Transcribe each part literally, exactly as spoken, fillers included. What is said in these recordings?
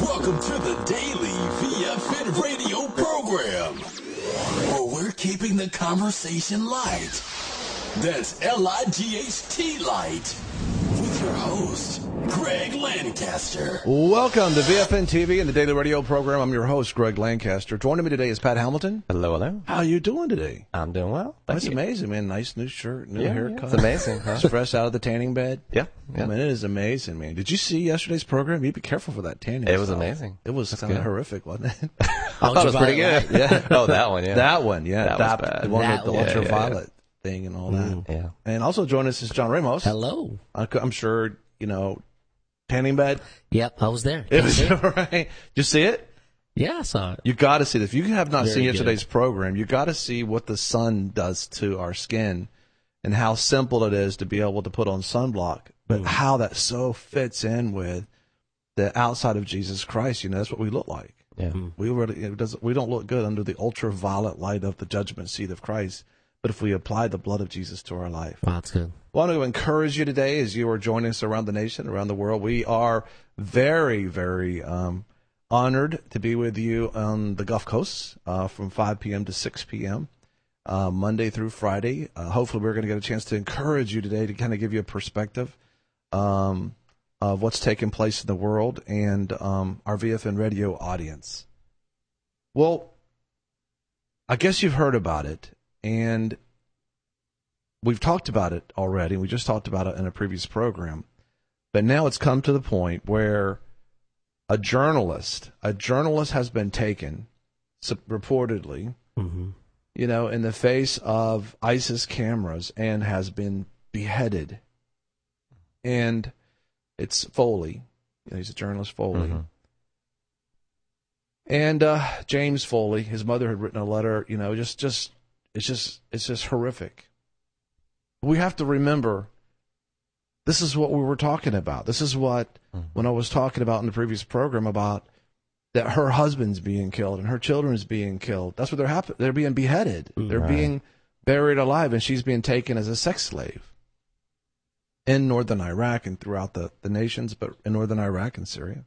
Welcome to the Daily V F N radio program, where we're keeping the conversation light. That's L I G H T light. With your host, Greg Lancaster. Welcome to V F N T V and the Daily Radio program. I'm your host, Greg Lancaster. Joining me today is Pat Hamilton. Hello, hello. How are you doing today? I'm doing well. Thank That's you. amazing, man. Nice new shirt, new Yeah, haircut. yeah, it's amazing, huh? Just fresh out of the tanning bed. Yeah, yeah. I mean, it is amazing, man. Did you see yesterday's program? You be careful for that tanning. It was stuff. amazing. It was kind of horrific, wasn't it? I thought it was pretty good. Yeah. Oh, that one, yeah. That one, yeah. That was bad. The one That with the one. ultraviolet Yeah, yeah, thing and all that. Yeah. And also joining us is John Ramos. Hello. I- I'm sure, you know, tanning bed. Yep, I was there. It was right. Did you see it? Yeah, I saw it. You got to see this. If you have not Very seen good. yesterday's program, you got to see what the sun does to our skin and how simple it is to be able to put on sunblock, but Mm. how that so fits in with the outside of Jesus Christ. You know, that's what we look like. Yeah. We really it doesn't. We don't look good under the ultraviolet light of the judgment seat of Christ. But if we apply the blood of Jesus to our life, Wow, that's good. I want to encourage you today as you are joining us around the nation, around the world. We are very, very um, honored to be with you on the Gulf Coast uh, from five p.m. to six p.m. Uh, Monday through Friday. Uh, hopefully, we're going to get a chance to encourage you today to kind of give you a perspective um, of what's taking place in the world and um, our V F N radio audience. Well, I guess you've heard about it. And we've talked about it already. We just talked about it in a previous program. But now it's come to the point where a journalist, a journalist has been taken, reportedly, Mm-hmm. you know, in the face of ISIS cameras and has been beheaded. And it's Foley. You know, he's a journalist, Foley. Mm-hmm. And uh, James Foley, his mother had written a letter, you know, just, just, it's just, it's just horrific. We have to remember, this is what we were talking about. This is what, mm-hmm. when I was talking about in the previous program about that her husband's being killed and her children's being killed. That's what they're happening. They're being beheaded. Mm-hmm. They're right. being buried alive, and she's being taken as a sex slave in northern Iraq and throughout the, the nations, but in northern Iraq and Syria.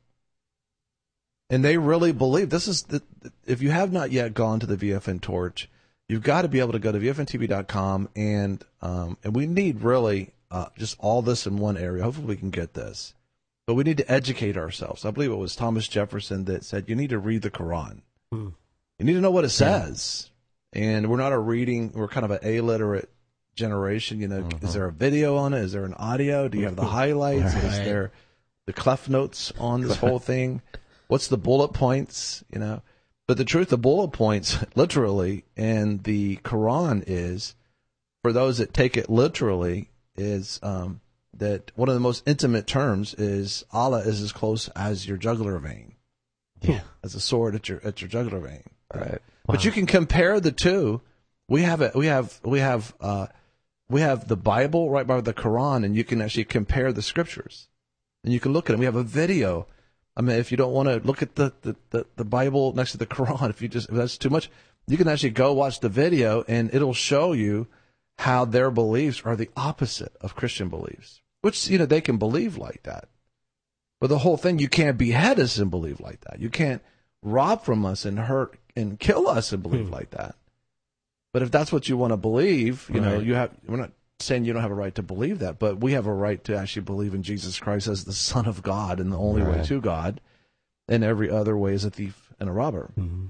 And they really believe this is the, if you have not yet gone to the V F N Torch, you've got to be able to go to V F N T V dot com, and um, and we need really uh, just all this in one area. Hopefully we can get this. But we need to educate ourselves. I believe it was Thomas Jefferson that said you need to read the Quran. Mm. You need to know what it says. Yeah. And we're not a reading, we're kind of an illiterate generation. You know, mm-hmm. Is there a video on it? Is there an audio? Do you have the highlights? Right. Is there the clef notes on this whole thing? What's the bullet points? You know? But the truth, the bullet points, literally, in the Quran is, for those that take it literally, is um, that one of the most intimate terms is Allah is as close as your jugular vein. Yeah. As a sword at your at your jugular vein. Right. But Wow. you can compare the two. We have it. We have we have uh, we have the Bible right by the Quran, and you can actually compare the scriptures, and you can look at them. We have a video. I mean, if you don't want to look at the, the, the, the Bible next to the Quran, if you just if that's too much, you can actually go watch the video, and it'll show you how their beliefs are the opposite of Christian beliefs. Which, you know, they can believe like that. But the whole thing, you can't behead us and believe like that. You can't rob from us and hurt and kill us and believe Hmm. like that. But if that's what you want to believe, you know, Right. you have. We're not saying you don't have a right to believe that, but we have a right to actually believe in Jesus Christ as the Son of God and the only way Right. to God, and every other way is a thief and a robber. Mm-hmm.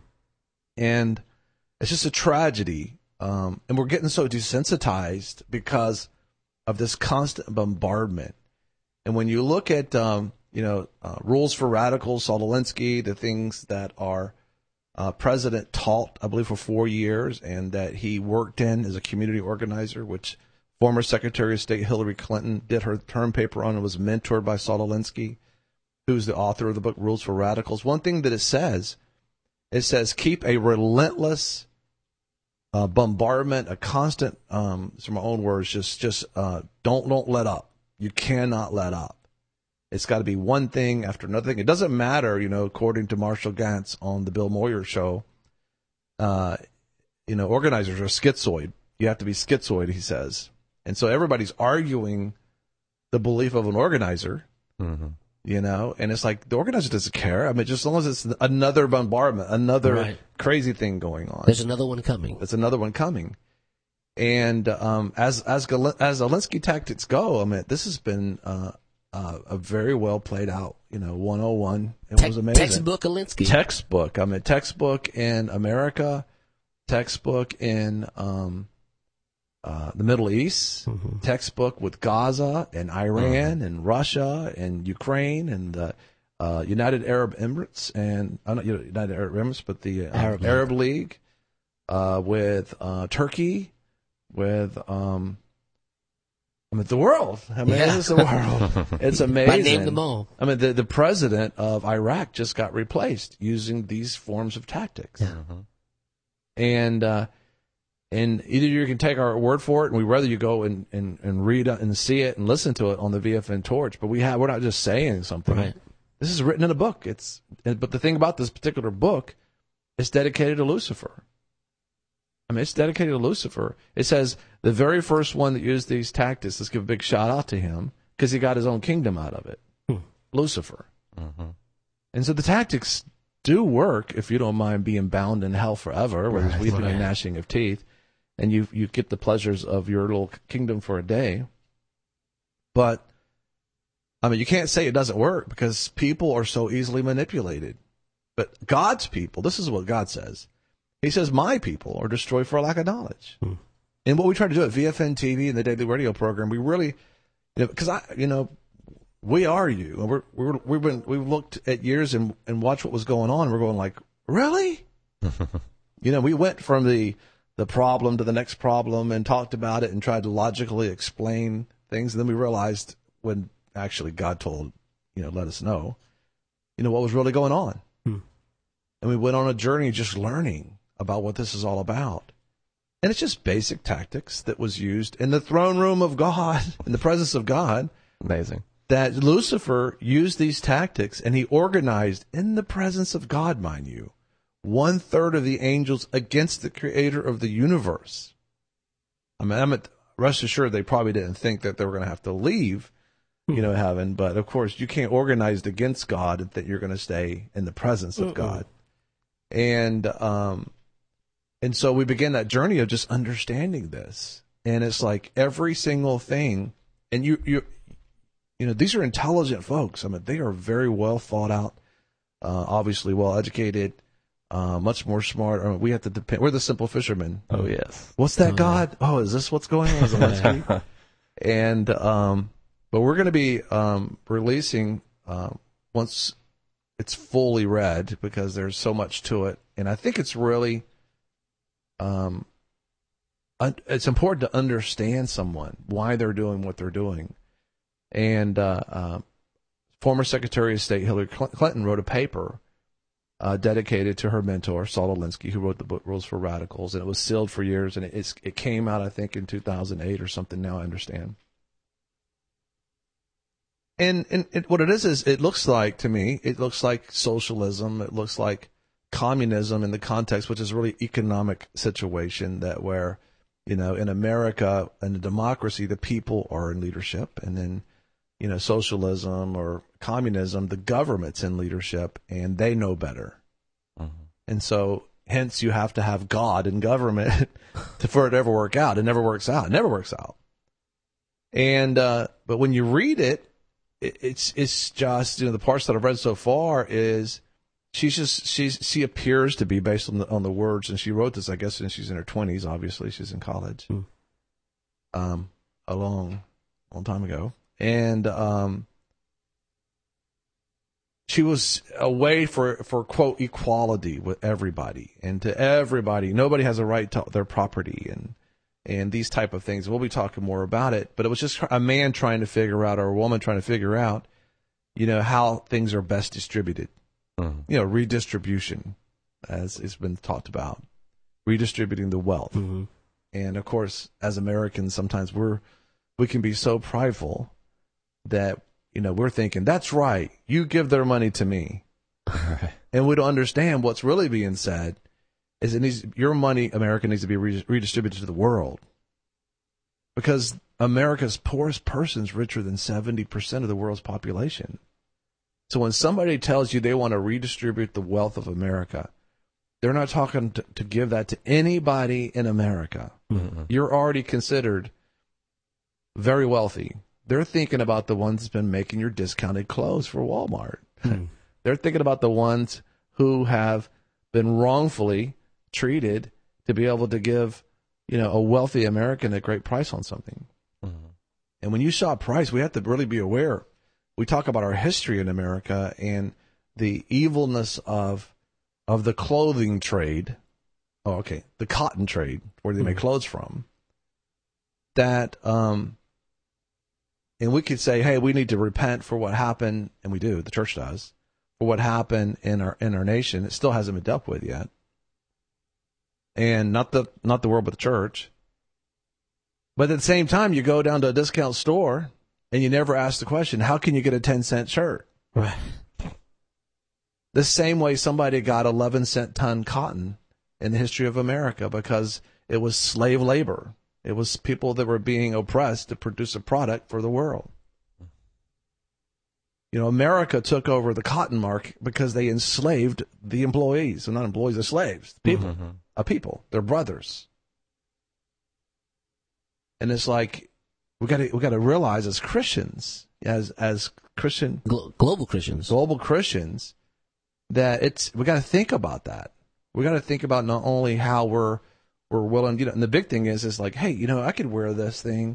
And it's just a tragedy. Um, and we're getting so desensitized because of this constant bombardment. And when you look at, um, you know, uh, Rules for Radicals, Saul Alinsky, the things that our uh, president taught, I believe, for four years, and that he worked in as a community organizer, which former Secretary of State Hillary Clinton did her term paper on and was mentored by Saul Alinsky, who's the author of the book Rules for Radicals. One thing that it says, it says, keep a relentless uh, bombardment, a constant, um, these are my own words, just just uh, don't don't let up. You cannot let up. It's got to be one thing after another thing. It doesn't matter, you know, according to Marshall Gantz on the Bill Moyer show, uh, you know, organizers are schizoid. You have to be schizoid, he says. And so everybody's arguing the belief of an organizer. Mm-hmm. You know, and it's like the organizer doesn't care. I mean, just as long as it's another bombardment, another Right. crazy thing going on. There's another one coming. There's another one coming. And um, as as Gal- as Zelensky tactics go, I mean, this has been uh, uh, a very well played out. You know, one oh one. It Te- was amazing. Textbook Alinsky. Textbook. I mean, textbook in America, textbook in um, uh, the Middle East, Mm-hmm. textbook with Gaza and Iran and Russia and Ukraine and the uh, United Arab Emirates and uh, not United Arab Emirates, but the uh, Arab Arab, League. League, uh, with uh, Turkey, with um, I mean the world. I mean, Yeah. it's the world. It's amazing. I named them all. I mean, the the president of Iraq just got replaced using these forms of tactics. Yeah. And uh, and either you can take our word for it, and we rather you go and, and, and read it and see it and listen to it on the V F N Torch. But we have we're not just saying something. Right. This is written in a book. It's but the thing about this particular book, it's dedicated to Lucifer. I mean, it's dedicated to Lucifer. It says the very first one that used these tactics. Let's give a big shout out to him because he got his own kingdom out of it. Hmm. Lucifer. And so the tactics do work if you don't mind being bound in hell forever, where there's weeping Right. and gnashing of teeth, and you you get the pleasures of your little kingdom for a day. But I mean, you can't say it doesn't work because people are so easily manipulated. But God's people, this is what God says. He says, "My people are destroyed for a lack of knowledge." Hmm. And what we try to do at V F N T V and the daily radio program, we really, you know, because I, you know, we are you, and we're, we're we've been we've looked at years and and watched what was going on. And we're going like, really? You know, we went from the the problem to the next problem and talked about it and tried to logically explain things, and then we realized when actually God told, you know, let us know, you know, what was really going on, Hmm. and we went on a journey just learning about what this is all about. And it's just basic tactics that was used in the throne room of God, in the presence of God, Amazing. that Lucifer used these tactics, and he organized in the presence of God, mind you, one third of the angels against the creator of the universe. I mean, I'm at, rest assured they probably didn't think that they were going to have to leave, you know, heaven. But of course, you can't organize against God that you're going to stay in the presence of Mm-mm. God. And, um, and so we begin that journey of just understanding this. And it's like every single thing, and you, you, you know, these are intelligent folks. I mean, they are very well thought out, uh, obviously well educated, uh, much more smart. I mean, we have to depend. We're the simple fishermen. Oh, yes. What's that, Oh, God? Oh, is this what's going on? Zelensky? And, um, but we're going to be, um, releasing, um, once it's fully read because there's so much to it. And I think it's really, um, un- it's important to understand someone, why they're doing what they're doing. And, uh, uh, former Secretary of State Hillary Cl- Clinton wrote a paper uh, dedicated to her mentor, Saul Alinsky, who wrote the book Rules for Radicals, and it was sealed for years, and it, it's, it came out, I think, in two thousand eight or something, now I understand. And, and it, what it is, is it looks like, to me, it looks like socialism, it looks like communism in the context, which is really economic situation that where, you know, in America, in a democracy, the people are in leadership, and then, you know, socialism or communism, the government's in leadership, and they know better. Mhm. And so, hence, you have to have God in government to, for it to ever work out. It never works out. It never works out. And uh, but when you read it, it, it's it's just, you know, the parts that I've read so far is she's just she's she appears to be based on the on the words, and she wrote this, I guess, when she's in her twenties. Obviously, she's in college, Hmm. um, a long, long time ago. And um, she was a way for, for, quote, equality with everybody. And to everybody, nobody has a right to their property and and these type of things. We'll be talking more about it. But it was just a man trying to figure out, or a woman trying to figure out, you know, how things are best distributed. Mhm. You know, redistribution, as it's been talked about, redistributing the wealth. Mm-hmm. And, of course, as Americans, sometimes we're we can be so prideful that, you know, we're thinking, that's right, you give their money to me. Right. And we don't understand what's really being said is it needs, your money, America, needs to be re- redistributed to the world. Because America's poorest person is richer than seventy percent of the world's population. So when somebody tells you they want to redistribute the wealth of America, they're not talking to, to give that to anybody in America. Mm-hmm. You're already considered very wealthy. They're thinking about the ones that's been making your discounted clothes for Walmart. Mm. They're thinking about the ones who have been wrongfully treated to be able to give, you know, a wealthy American a great price on something. Mm-hmm. And when you shop price, we have to really be aware. We talk about our history in America and the evilness of of the clothing trade. Oh, okay, the cotton trade, where they make Mm-hmm. clothes from. That, um, and we could say, hey, we need to repent for what happened, and we do. The church does, for what happened in our in our nation. It still hasn't been dealt with yet, and not the not the world, but the church. But at the same time, you go down to a discount store and you never ask the question, how can you get a ten cent shirt? Right. The same way somebody got eleven cent ton cotton in the history of America because it was slave labor. It was people that were being oppressed to produce a product for the world. You know, America took over the cotton market because they enslaved the employees. So not employees, they're slaves. People. Mm-hmm. A people. They're brothers. And it's like we got to we got to realize as Christians, as as Christian Glo- global Christians. global Christians, that it's we got to think about that. We got to think about not only how we're we're willing, you know, and the big thing is is like, hey, you know, I could wear this thing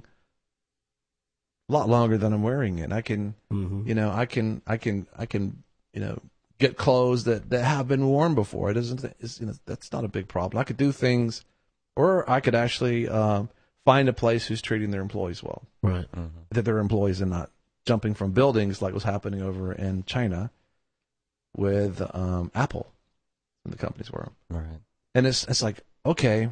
a lot longer than I'm wearing it. I can, Mm-hmm. you know, I can I can I can, you know, get clothes that, that have been worn before. It isn't it's, you know, that's not a big problem. I could do things, or I could actually um, find a place who's treating their employees well. Right. Mm-hmm. That their employees are not jumping from buildings like was happening over in China with um, Apple and the companies were. Right. And it's it's like, okay,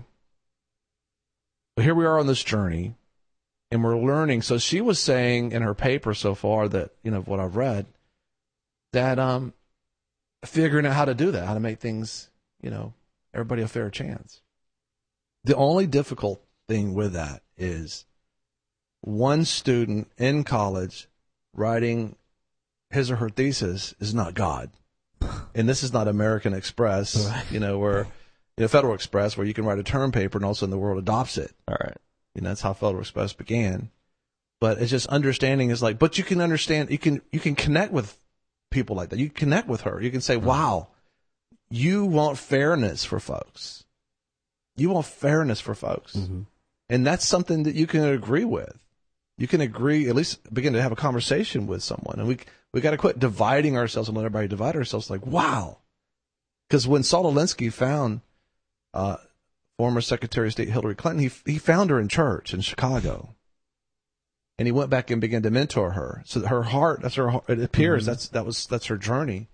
well, here we are on this journey, and we're learning. So she was saying in her paper so far that, you know, what I've read, that um, figuring out how to do that, how to make things, you know, everybody a fair chance. The only difficult thing with that is one student in college writing his or her thesis is not God. And this is not American Express, Right. you know, where, you know, Federal Express, where you can write a term paper and all of a sudden the world adopts it. All right. You know, that's how Federal Express began. But it's just understanding is like, but you can understand, you can, you can connect with people like that. You can connect with her. You can say, wow, you want fairness for folks. You want fairness for folks. Mm-hmm. And that's something that you can agree with. You can agree, at least begin to have a conversation with someone. And we we got to quit dividing ourselves and let everybody divide ourselves. Like, wow. Because when Saul Alinsky found uh, former Secretary of State Hillary Clinton, he he found her in church in Chicago. And he went back and began to mentor her. So that her heart, that's her heart, it appears, Mm-hmm. that's that was that's her journey.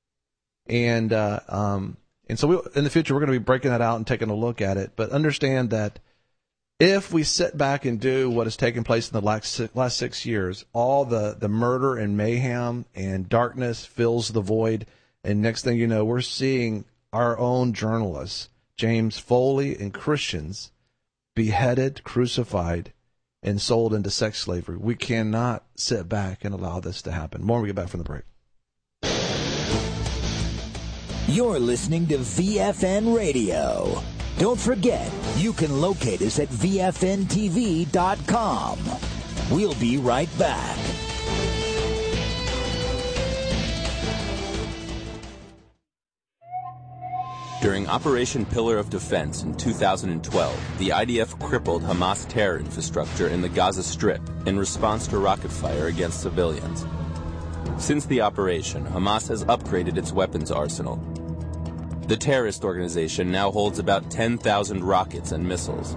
And uh, um and so we, in the future, we're going to be breaking that out and taking a look at it. But understand that if we sit back and do what has taken place in the last six, last six years, all the, the murder and mayhem and darkness fills the void. And next thing you know, we're seeing our own journalists, James Foley, and Christians beheaded, crucified, and sold into sex slavery. We cannot sit back and allow this to happen. More when we get back from the break. You're listening to V F N Radio. Don't forget, you can locate us at V F N T V dot com. We'll be right back. During Operation Pillar of Defense in two thousand twelve, the I D F crippled Hamas terror infrastructure in the Gaza Strip in response to rocket fire against civilians. Since the operation, Hamas has upgraded its weapons arsenal. The terrorist organization now holds about ten thousand rockets and missiles.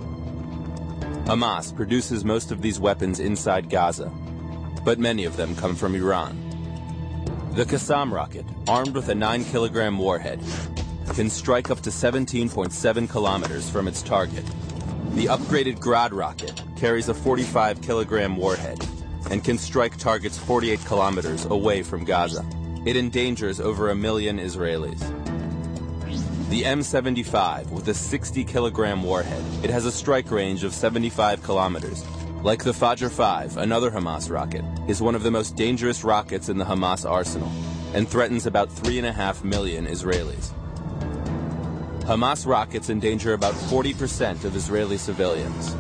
Hamas produces most of these weapons inside Gaza, but many of them come from Iran. The Qassam rocket, armed with a nine kilogram warhead, can strike up to seventeen point seven kilometers from its target. The upgraded Grad rocket carries a forty-five kilogram warhead and can strike targets forty-eight kilometers away from Gaza. It endangers over a million Israelis. The M seventy-five, with a sixty kilogram warhead, it has a strike range of seventy-five kilometers. Like the Fajr five, another Hamas rocket, is one of the most dangerous rockets in the Hamas arsenal and threatens about three and a half million Israelis. Hamas rockets endanger about forty percent of Israeli civilians.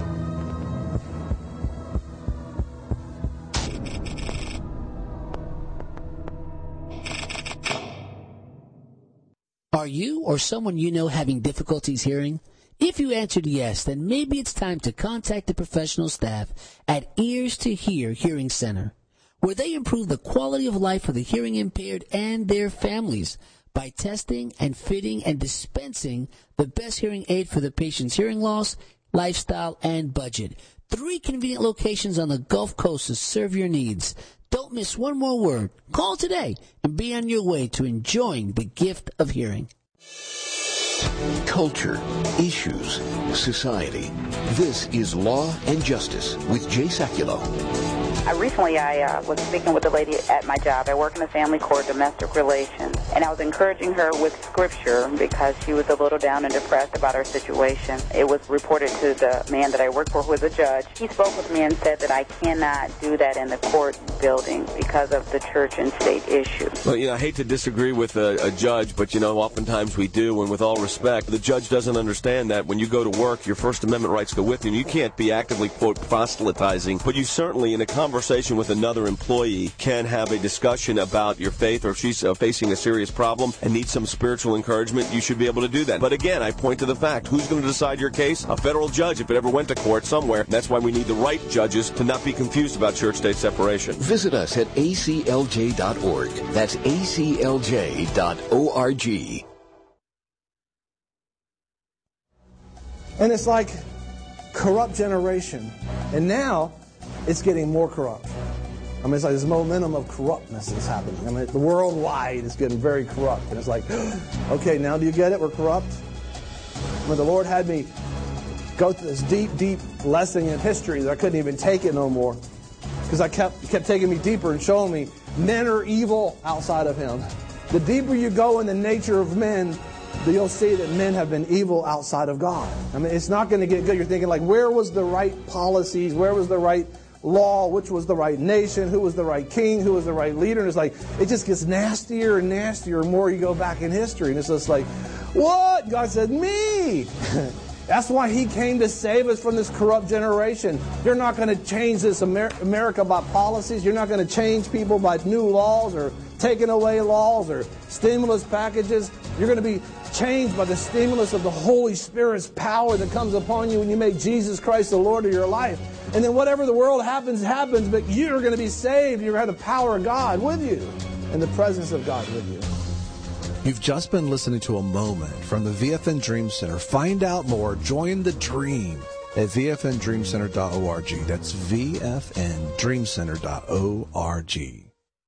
Are you or someone you know having difficulties hearing? If you answered yes, then maybe it's time to contact the professional staff at Ears to Hear Hearing Center, where they improve the quality of life for the hearing impaired and their families by testing and fitting and dispensing the best hearing aid for the patient's hearing loss, lifestyle, and budget. Three convenient locations on the Gulf Coast to serve your needs. Don't miss one more word. Call today and be on your way to enjoying the gift of hearing. Culture, issues, society. This is Law and Justice with Jay Sekulow. I recently I uh, was speaking with a lady at my job. I work in the family court, domestic relations, and I was encouraging her with scripture because she was a little down and depressed about her situation. It was reported to the man that I work for, who is a judge. He spoke with me and said that I cannot do that in the court building because of the church and state issue. Well, you know, I hate to disagree with a, a judge, but, you know, oftentimes we do, and with all respect, the judge doesn't understand that when you go to work, your First Amendment rights go with you, and you can't be actively, quote, proselytizing, but you certainly, in a conversation with another employee, can have a discussion about your faith, or if she's uh, facing a serious problem and needs some spiritual encouragement, you should be able to do that. But again, I point to the fact, who's going to decide your case? A federal judge, if it ever went to court somewhere. That's why we need the right judges to not be confused about church-state separation. Visit us at A C L J dot org. That's A C L J dot org. And it's like corrupt generation. And now it's getting more corrupt. I mean, it's like this momentum of corruptness is happening. I mean, the worldwide is getting very corrupt. And it's like, okay, now do you get it? We're corrupt. When the Lord had me go through this deep, deep lesson in history that I couldn't even take it no more. Because I kept kept taking me deeper and showing me men are evil outside of Him. The deeper you go in the nature of men, you'll see that men have been evil outside of God. I mean, it's not going to get good. You're thinking, like, where was the right policies? Where was the right law? Which was the right nation? Who was the right king? Who was the right leader? And it's like, it just gets nastier and nastier the more you go back in history. And it's just like, what? God said, me! That's why He came to save us from this corrupt generation. You're not going to change this Amer- America by policies. You're not going to change people by new laws or taking away laws or stimulus packages. You're going to be changed by the stimulus of the Holy Spirit's power that comes upon you when you make Jesus Christ the Lord of your life. And then whatever the world happens, happens, but you're going to be saved. You're going to have the power of God with you and the presence of God with you. You've just been listening to a moment from the V F N Dream Center. Find out more. Join the dream at V F N dream center dot org. That's V F N dream center dot org.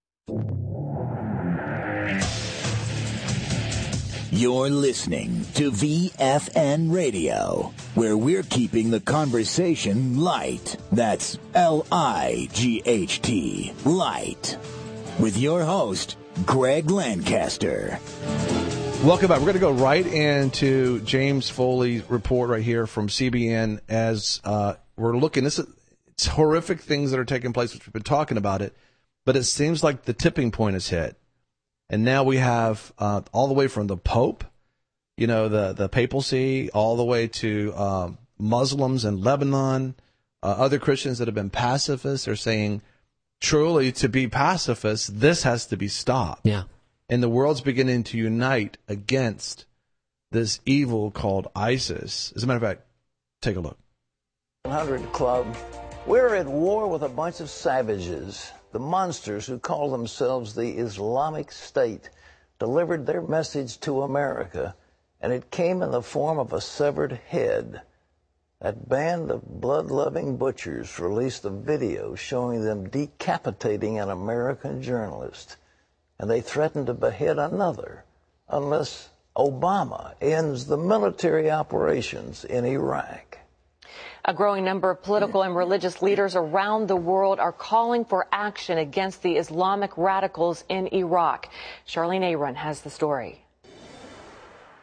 You're listening to V F N Radio, where we're keeping the conversation light. That's L I G H T, light. With your host, Greg Lancaster. Welcome back. We're going to go right into James Foley's report right here from C B N as uh, we're looking. This is, it's horrific things that are taking place, which we've been talking about it, but it seems like the tipping point is hit. And now we have uh, all the way from the Pope, you know, the, the papacy, all the way to um, Muslims in Lebanon, uh, other Christians that have been pacifists are saying, truly, to be pacifists, this has to be stopped. Yeah. And the world's beginning to unite against this evil called ISIS. As a matter of fact, take a look. one hundred Club. We're at war with a bunch of savages. The monsters who call themselves the Islamic State delivered their message to America, and it came in the form of a severed head. That band of blood-loving butchers released a video showing them decapitating an American journalist, and they threatened to behead another unless Obama ends the military operations in Iraq. A growing number of political and religious leaders around the world are calling for action against the Islamic radicals in Iraq. Charlene Aaron has the story.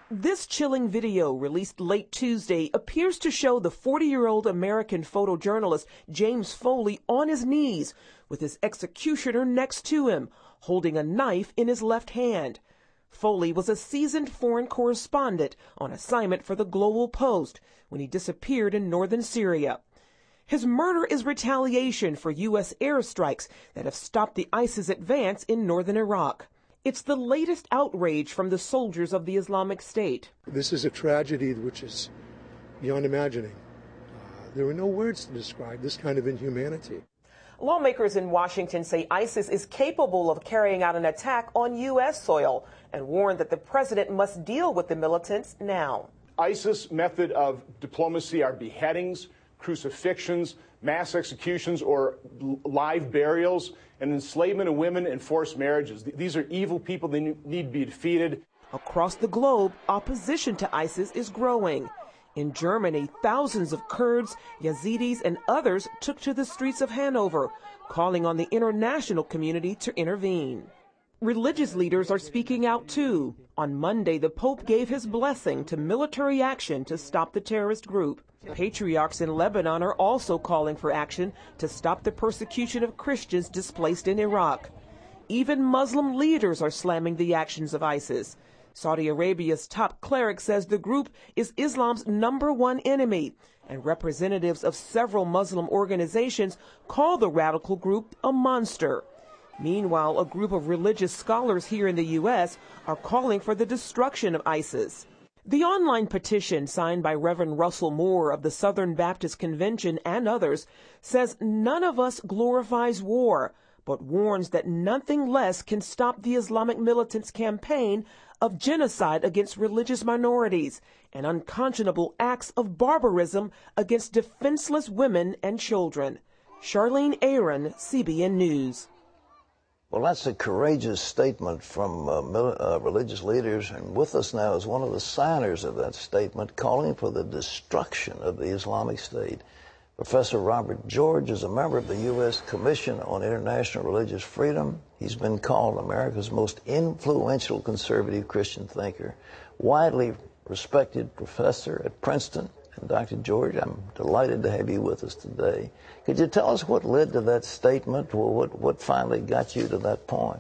This chilling video, released late Tuesday, appears to show the forty-year-old American photojournalist James Foley on his knees with his executioner next to him, holding a knife in his left hand. Foley was a seasoned foreign correspondent on assignment for the Global Post when he disappeared in northern Syria. His murder is retaliation for U S airstrikes that have stopped the ISIS advance in northern Iraq. It's the latest outrage from the soldiers of the Islamic State. This is a tragedy which is beyond imagining. Uh, there are no words to describe this kind of inhumanity. Lawmakers in Washington say ISIS is capable of carrying out an attack on U S soil and warn that the president must deal with the militants now. ISIS method of diplomacy are beheadings, crucifixions, mass executions, or live burials, and enslavement of women and forced marriages. These are evil people. They need to be defeated. Across the globe, opposition to ISIS is growing. In Germany, thousands of Kurds, Yazidis, and others took to the streets of Hanover, calling on the international community to intervene. Religious leaders are speaking out too. On Monday, the Pope gave his blessing to military action to stop the terrorist group. Patriarchs in Lebanon are also calling for action to stop the persecution of Christians displaced in Iraq. Even Muslim leaders are slamming the actions of ISIS. Saudi Arabia's top cleric says the group is Islam's number one enemy, and representatives of several Muslim organizations call the radical group a monster. Meanwhile, a group of religious scholars here in the U S are calling for the destruction of ISIS. The online petition signed by Reverend Russell Moore of the Southern Baptist Convention and others says none of us glorifies war, but warns that nothing less can stop the Islamic militants' campaign of genocide against religious minorities and unconscionable acts of barbarism against defenseless women and children. Charlene Aaron, C B N News. Well, that's a courageous statement from uh, mil- uh, religious leaders, and with us now is one of the signers of that statement calling for the destruction of the Islamic State. Professor Robert George is a member of the U S Commission on International Religious Freedom. He's been called America's most influential conservative Christian thinker, widely respected professor at Princeton. And Doctor George, I'm delighted to have you with us today. Could you tell us what led to that statement, or what, what finally got you to that point?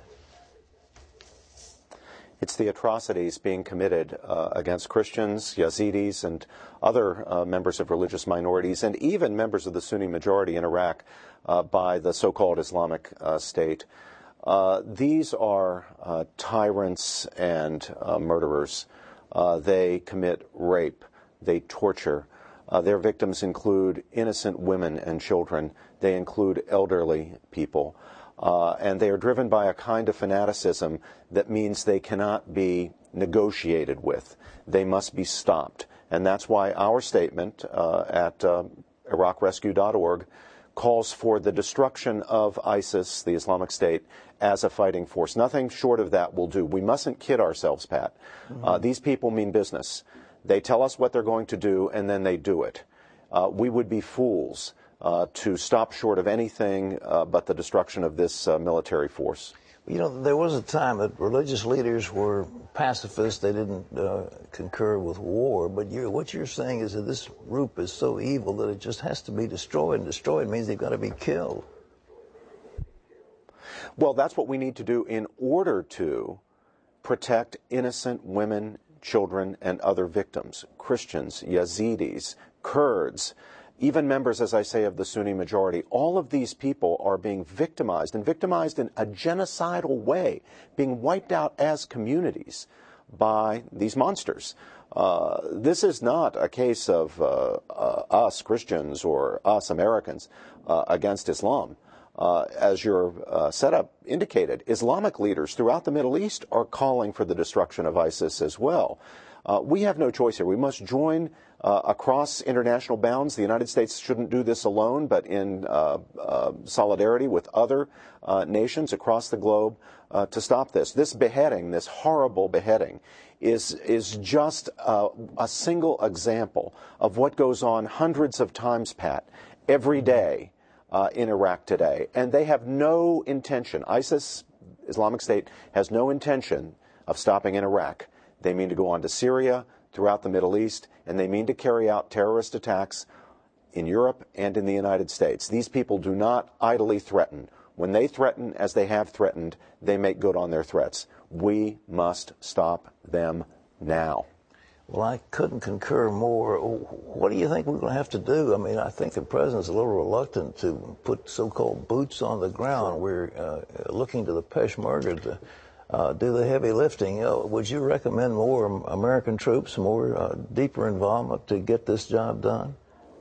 It's the atrocities being committed uh, against Christians, Yazidis, and other uh, members of religious minorities, and even members of the Sunni majority in Iraq uh, by the so-called Islamic uh, State. Uh, these are uh, tyrants and uh, murderers. Uh, they commit rape. They torture. Uh, their victims include innocent women and children. They include elderly people. Uh, and they are driven by a kind of fanaticism that means they cannot be negotiated with. They must be stopped. And that's why our statement uh, at uh, Iraq Rescue dot org calls for the destruction of ISIS, the Islamic State, as a fighting force. Nothing short of that will do. We mustn't kid ourselves, Pat. Mm-hmm. Uh, these people mean business. They tell us what they're going to do, and then they do it. Uh, we would be fools uh, to stop short of anything uh, but the destruction of this uh, military force. You know, there was a time that religious leaders were pacifists. They didn't uh, concur with war. But you're, what you're saying is that this group is so evil that it just has to be destroyed. And destroyed means they've got to be killed. Well, that's what we need to do in order to protect innocent women, children, and other victims, Christians, Yazidis, Kurds, even members, as I say, of the Sunni majority. All of these people are being victimized, and victimized in a genocidal way, being wiped out as communities by these monsters. Uh, this is not a case of uh, uh, us Christians or us Americans uh, against Islam. Uh, as your uh, setup indicated, Islamic leaders throughout the Middle East are calling for the destruction of ISIS as well. Uh, we have no choice here. We must join uh, across international bounds. The United States shouldn't do this alone, but in uh, uh, solidarity with other uh, nations across the globe uh, to stop this. This beheading, this horrible beheading, is is just uh, a single example of what goes on hundreds of times, Pat, every day Uh, in Iraq today. And they have no intention, ISIS, Islamic State, has no intention of stopping in Iraq. They mean to go on to Syria, throughout the Middle East, and they mean to carry out terrorist attacks in Europe and in the United States. These people do not idly threaten. When they threaten, as they have threatened, they make good on their threats. We must stop them now. Well, I couldn't concur more. What do you think we're going to have to do? I mean, I think the president's a little reluctant to put so-called boots on the ground. We're uh, looking to the Peshmerga to uh, do the heavy lifting. Uh, would you recommend more American troops, more uh, deeper involvement to get this job done?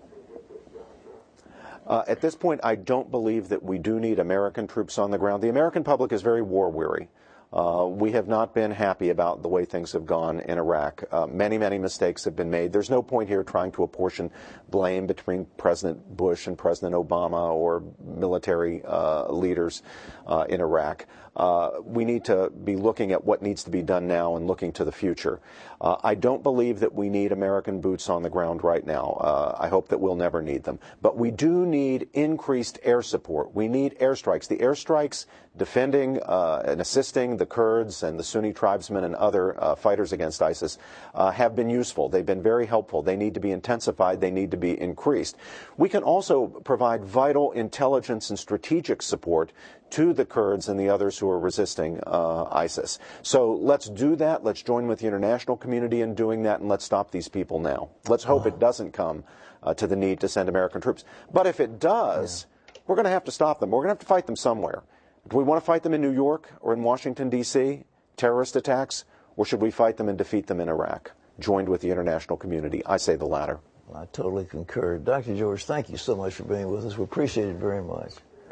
Uh, at this point, I don't believe that we do need American troops on the ground. The American public is very war-weary. Uh, we have not been happy about the way things have gone in Iraq. Uh, many, many mistakes have been made. There's no point here trying to apportion blame between President Bush and President Obama or military uh, leaders uh, in Iraq. Uh, we need to be looking at what needs to be done now and looking to the future. Uh, I don't believe that we need American boots on the ground right now. Uh, I hope that we'll never need them. But we do need increased air support. We need airstrikes. The airstrikes defending uh, and assisting the Kurds and the Sunni tribesmen and other uh, fighters against ISIS uh, have been useful. They've been very helpful. They need to be intensified. They need to be increased. We can also provide vital intelligence and strategic support to the Kurds and the others who are resisting uh, ISIS. So let's do that. Let's join with the international community in doing that, and let's stop these people now. Let's hope it doesn't come uh, to the need to send American troops. But if it does, yeah. we're going to have to stop them. We're going to have to fight them somewhere. Do we want to fight them in New York or in Washington, D C, terrorist attacks, or should we fight them and defeat them in Iraq, joined with the international community? I say the latter. I totally concur. Doctor George, thank you so much for being with us. We appreciate it very much.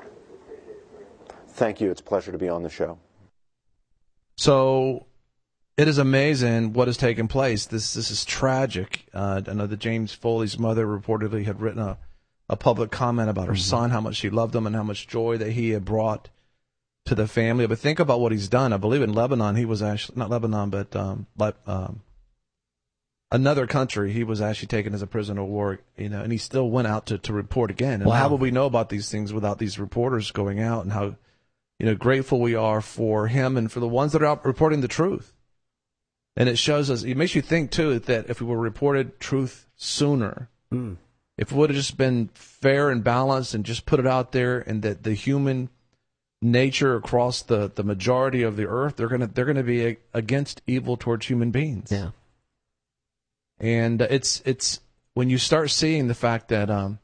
Thank you. It's a pleasure to be on the show. So it is amazing what has taken place. This this is tragic. Uh, I know that James Foley's mother reportedly had written a, a public comment about her mm-hmm. son, how much she loved him and how much joy that he had brought to the family. But think about what he's done. I believe in Lebanon, he was actually, not Lebanon, but um, Le- um, another country, he was actually taken as a prisoner of war, you know, and he still went out to, to report again. And wow. how would we know about these things without these reporters going out, and how, you know, grateful we are for him and for the ones that are out reporting the truth. And it shows us, it makes you think, too, that if we were reported truth sooner, mm. if it would have just been fair and balanced and just put it out there, and that the human nature across the, the majority of the earth, they're gonna they're gonna be against evil towards human beings. Yeah. And it's it's when you start seeing the fact that um,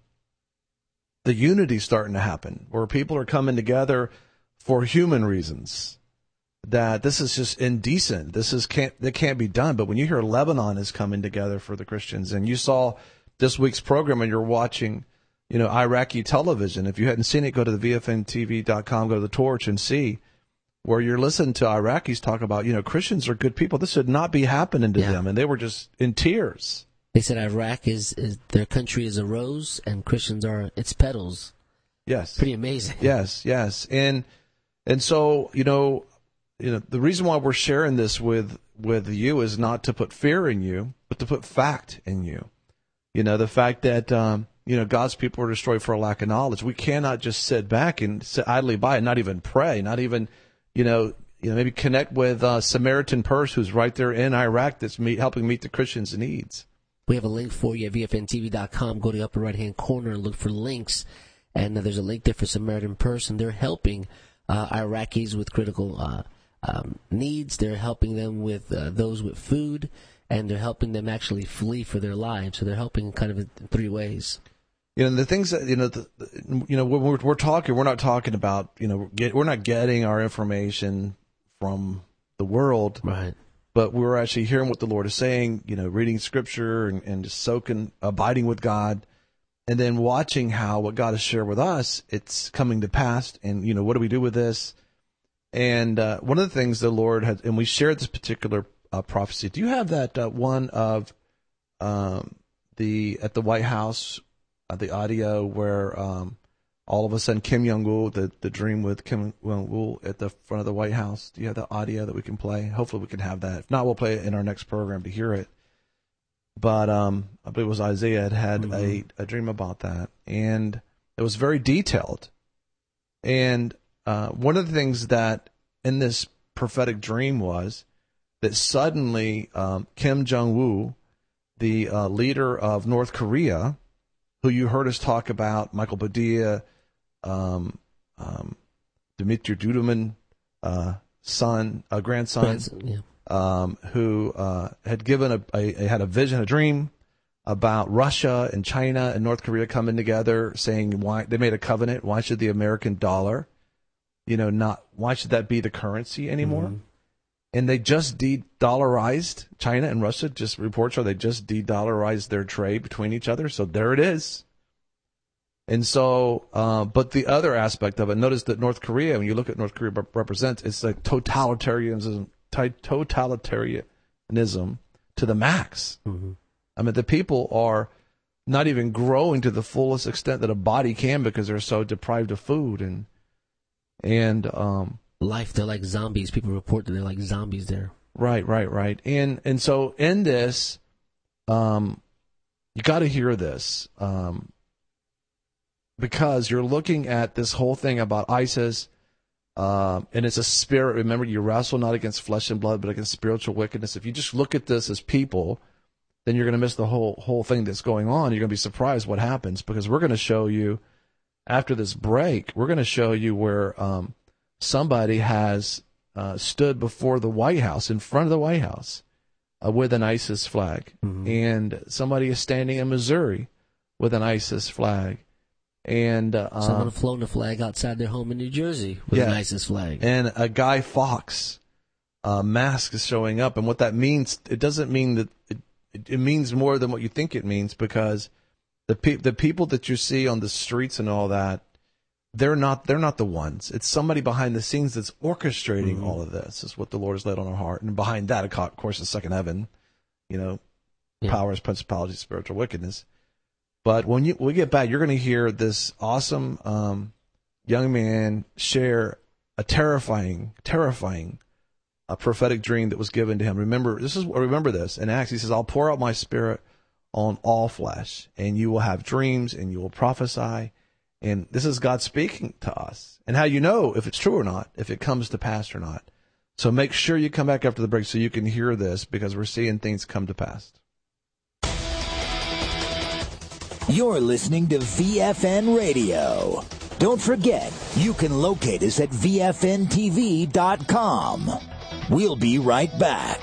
the unity's starting to happen, where people are coming together for human reasons, that this is just indecent. This is can't that can't be done. But when you hear Lebanon is coming together for the Christians, and you saw this week's program and you're watching, you know, Iraqi television. If you hadn't seen it, go to the V F N T V dot com, go to the Torch, and see where you're listening to Iraqis talk about, you know, Christians are good people. This should not be happening to yeah. them. And they were just in tears. They said Iraq is, is their country is a rose and Christians are its petals. Yes. Pretty amazing. Yes, yes. And and so, you know, you know, the reason why we're sharing this with with you is not to put fear in you, but to put fact in you. You know, the fact that um you know, God's people are destroyed for a lack of knowledge. We cannot just sit back and sit idly by and not even pray, not even, you know, you know, maybe connect with uh, Samaritan Purse, who's right there in Iraq, that's meet, helping meet the Christians' needs. We have a link for you at V F N T V dot com. Go to the upper right-hand corner and look for links. And uh, there's a link there for Samaritan Purse, and they're helping uh, Iraqis with critical uh, um, needs. They're helping them with uh, those with food, and they're helping them actually flee for their lives. So they're helping kind of in three ways. You know, the things that, you know, the, you know, when we're, we're talking, we're not talking about, you know, get, we're not getting our information from the world. Right. But we're actually hearing what the Lord is saying, you know, reading Scripture and, and just soaking, abiding with God, and then watching how what God has shared with us, it's coming to pass. And, you know, what do we do with this? And uh, one of the things the Lord has, and we shared this particular uh, prophecy. Do you have that uh, one of um, the, at the White House, Uh, the audio where um, all of a sudden Kim Jong-un, the, the dream with Kim Jong-un at the front of the White House? Do you have the audio that we can play? Hopefully we can have that. If not, we'll play it in our next program to hear it. But um, I believe it was Isaiah had had mm-hmm. a, a dream about that. And it was very detailed. And uh, one of the things that in this prophetic dream was that suddenly um, Kim Jong-un, the uh, leader of North Korea, who you heard us talk about, Michael Padilla, um, um, Dmitry Duduman, uh, son, uh, grandson, Grandson, yeah. um, who uh, had given a, a, a had a vision, a dream about Russia and China and North Korea coming together, saying why they made a covenant. Why should the American dollar, you know, not why should that be the currency anymore? Mm-hmm. And they just de-dollarized, China and Russia, just reports are they just de-dollarized their trade between each other. So there it is. And so, uh, but the other aspect of it, notice that North Korea, when you look at North Korea rep- represents, it's like totalitarianism, t- totalitarianism to the max. Mm-hmm. I mean, the people are not even growing to the fullest extent that a body can because they're so deprived of food and, and, um, life. They're like zombies. People report that they're like zombies there. Right, right, right. And and so in this, um, you got to hear this um, because you're looking at this whole thing about ISIS, um, and it's a spirit. Remember, you wrestle not against flesh and blood, but against spiritual wickedness. If you just look at this as people, then you're going to miss the whole whole thing that's going on. You're going to be surprised what happens because we're going to show you after this break. We're going to show you where. Um, Somebody has uh, stood before the White House, in front of the White House, uh, with an ISIS flag. Mm-hmm. And somebody is standing in Missouri with an ISIS flag. And uh, someone have flown the flag outside their home in New Jersey with yeah. an ISIS flag. And a Guy Fawkes uh, mask is showing up. And what that means, it doesn't mean that it, it means more than what you think it means because the pe- the people that you see on the streets and all that, They're not. They're not the ones. It's somebody behind the scenes that's orchestrating mm-hmm. all of this. Is what the Lord has laid on our heart, and behind that, of course, the second heaven, you know, yeah. powers, principalities, spiritual wickedness. But when you we get back, you're going to hear this awesome um, young man share a terrifying, terrifying, a prophetic dream that was given to him. Remember, this is remember this in Acts. He says, "I'll pour out my spirit on all flesh, and you will have dreams, and you will prophesy." And this is God speaking to us. And how you know if it's true or not, if it comes to pass or not. So make sure you come back after the break so you can hear this because we're seeing things come to pass. You're listening to V F N Radio. Don't forget, you can locate us at V F N T V dot com. We'll be right back.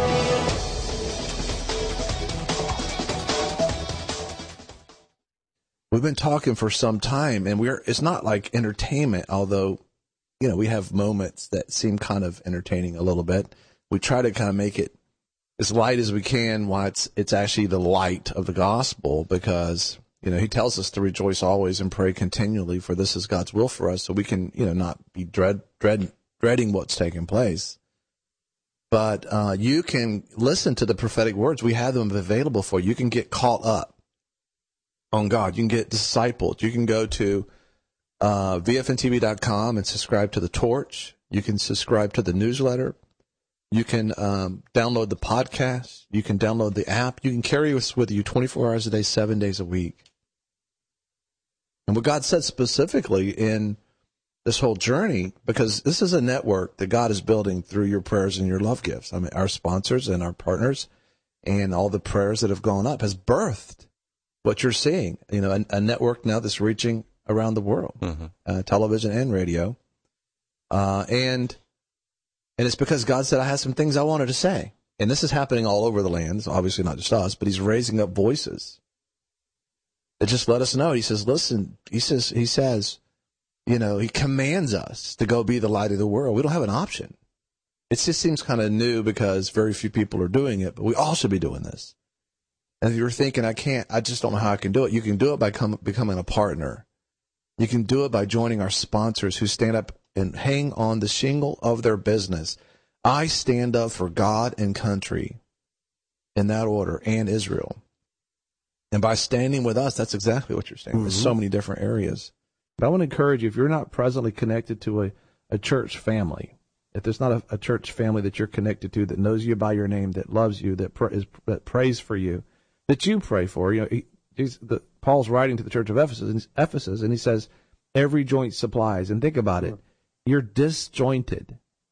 We've been talking for some time, and we're it's not like entertainment, although, you know, we have moments that seem kind of entertaining a little bit. We try to kind of make it as light as we can while it's, it's actually the light of the gospel because, you know, he tells us to rejoice always and pray continually, for this is God's will for us, so we can, you know, not be dread, dread, dreading what's taking place. But uh, you can listen to the prophetic words. We have them available for you. You can get caught up on God. You can get discipled. You can go to uh, V F N T V dot com and subscribe to the Torch. You can subscribe to the newsletter. You can um, download the podcast. You can download the app. You can carry us with you twenty-four hours a day, seven days a week. And what God said specifically in this whole journey, because this is a network that God is building through your prayers and your love gifts. I mean, our sponsors and our partners and all the prayers that have gone up has birthed what you're seeing, you know, a, a network now that's reaching around the world, mm-hmm. uh, television and radio. Uh, and, and it's because God said, I had some things I wanted to say. And this is happening all over the land. It's obviously not just us, but he's raising up voices that just let us know. He says, listen, he says, he says, you know, he commands us to go be the light of the world. We don't have an option. It just seems kind of new because very few people are doing it, but we all should be doing this. And if you're thinking, I can't, I just don't know how I can do it, you can do it by come, becoming a partner. You can do it by joining our sponsors who stand up and hang on the shingle of their business. I stand up for God and country in that order and Israel. And by standing with us, that's exactly what you're saying. Mm-hmm. There's so many different areas. But I want to encourage you, if you're not presently connected to a, a church family, if there's not a, a church family that you're connected to that knows you by your name, that loves you, that, pr- is, that prays for you, that you pray for. You know, he, he's the, Paul's writing to the church of Ephesus, Ephesus, and he says, every joint supplies. And think about it. You're disjointed.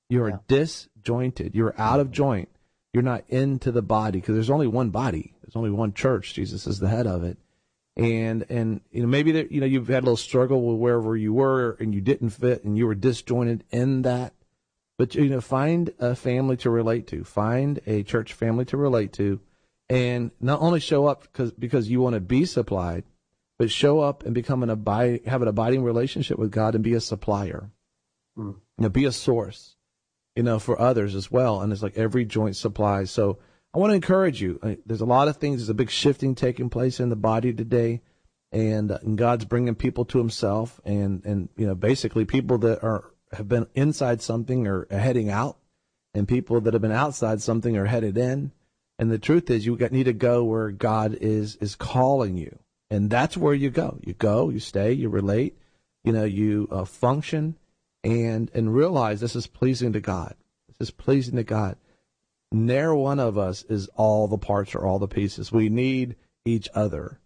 You are disjointed. You're out of joint. You're not into the body because there's only one body. There's only one church. Jesus is the head of it. And, and you know, maybe that, you know, you've had a little struggle with wherever you were and you didn't fit and you were disjointed in that. But, you know, find a family to relate to. Find a church family to relate to. And not only show up because, because you want to be supplied, but show up and become an abide, have an abiding relationship with God and be a supplier. Mm. You know, be a source, you know, for others as well. And it's like every joint supplies. So I want to encourage you. There's a lot of things. There's a big shifting taking place in the body today. And, uh, and God's bringing people to himself. And, and, you know, basically people that are, have been inside something are heading out. And people that have been outside something are headed in. And the truth is you need to go where God is, is calling you. And that's where you go. You go, you stay, you relate, you know, you uh, function and and realize this is pleasing to God. This is pleasing to God. Ne'er one of us is all the parts or all the pieces. We need each other.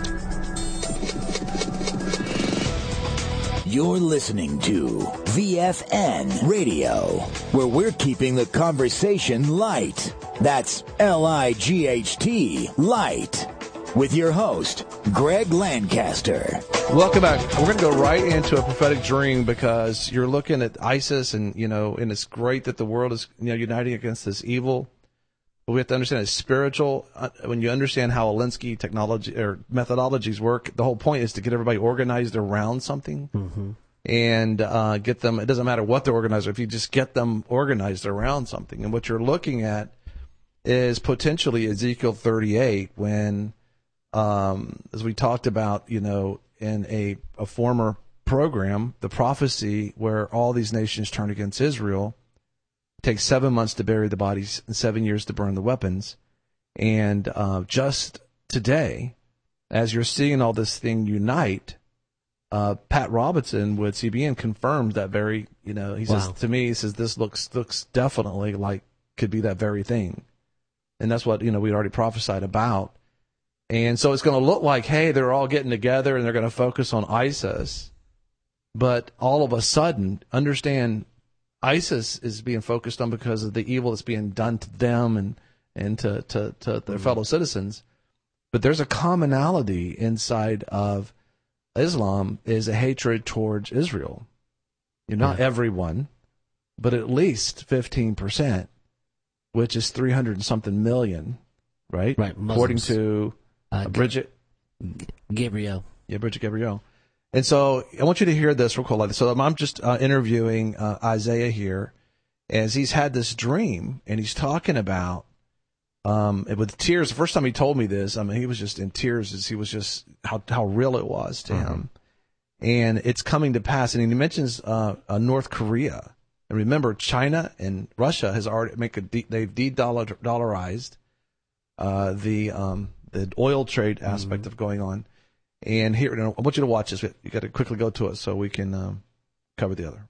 You're listening to V F N Radio, where we're keeping the conversation light. That's L I G H T, light. With your host, Greg Lancaster. Welcome back. We're going to go right into a prophetic dream because you're looking at ISIS and, you know, and it's great that the world is, you know, uniting against this evil. But we have to understand it's spiritual. When you understand how Alinsky technology or methodologies work, the whole point is to get everybody organized around something mm-hmm. and uh, get them. It doesn't matter what they're organized. If you just get them organized around something, and what you're looking at is potentially Ezekiel thirty-eight when. Um, as we talked about, you know, in a, a former program, the prophecy where all these nations turn against Israel, it takes seven months to bury the bodies and seven years to burn the weapons. And uh, just today, as you're seeing all this thing unite, uh, Pat Robertson with C B N confirmed that very, you know, he wow. says to me, he says, this looks looks definitely like could be that very thing. And that's what, you know, we already prophesied about. And so it's going to look like, hey, they're all getting together and they're going to focus on ISIS. But all of a sudden, understand ISIS is being focused on because of the evil that's being done to them and, and to, to, to their mm-hmm. fellow citizens. But there's a commonality inside of Islam is a hatred towards Israel. You're not yeah. everyone, but at least fifteen percent, which is three hundred and something million, right? Right. According to Uh, Bridget Gabriel. Yeah, Bridget Gabriel. And so I want you to hear this real quick. So I'm just uh, interviewing uh, Isaiah here as he's had this dream, and he's talking about, um, with tears. The first time he told me this, I mean, he was just in tears as he was just how, how real it was to mm-hmm. him. And it's coming to pass. And he mentions uh, uh, North Korea. And remember, China and Russia has already make a de- they've de-dollarized uh, the um, the oil trade aspect mm-hmm. of going on. And here, I want you to watch this. You got to quickly go to it so we can um, cover the other.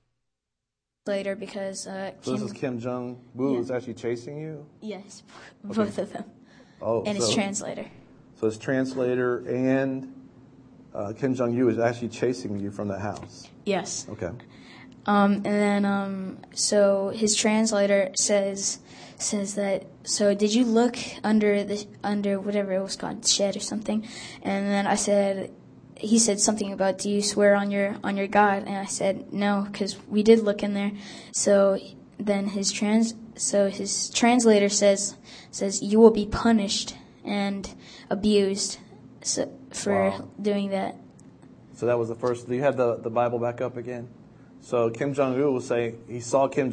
Later, because uh, so Kim, this is Kim Jong Un yeah. is actually chasing you. Yes, okay. both of them. Oh, and so, his translator. So his translator and uh, Kim Jong Un is actually chasing you from the house. Yes. Okay. Um, and then, um, so his translator says says that. So did you look under the under whatever it was called, shed or something? And then I said, he said something about, do you swear on your on your God? And I said no, because we did look in there. So then his trans so his translator says says you will be punished and abused so, for wow. doing that. So that was the first. Do you have the the Bible back up again? So Kim Jong-un will say he saw Kim